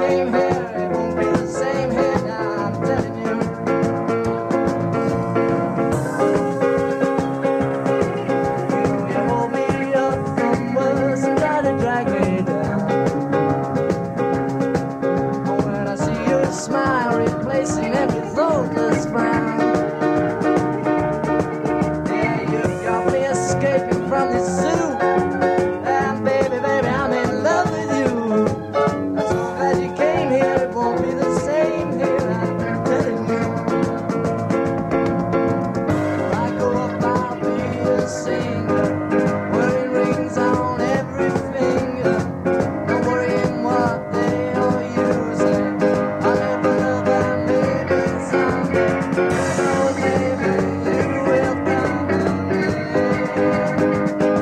came here, it won't be the same here now, I'm telling you. You hold me up from worse and try to drag me down. Oh, when I see your smile replacing every thoughtless frown. Yeah, you got me escaping from this zoo. And baby, baby, I'm in love with you. I'm so glad you came here, it won't be the same here, I'm telling you. If I go up, I'll be a singer, wearing rings on every finger, not worrying what they all use. I'll never love and maybe someday, oh baby, you will come again.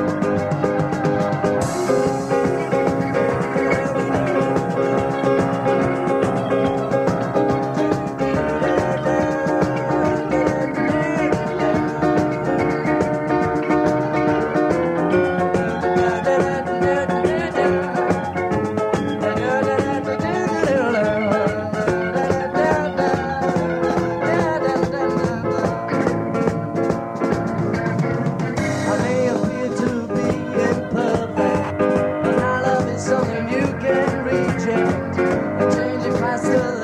I may appear to be imperfect, but our love is something you can reject. And changing faster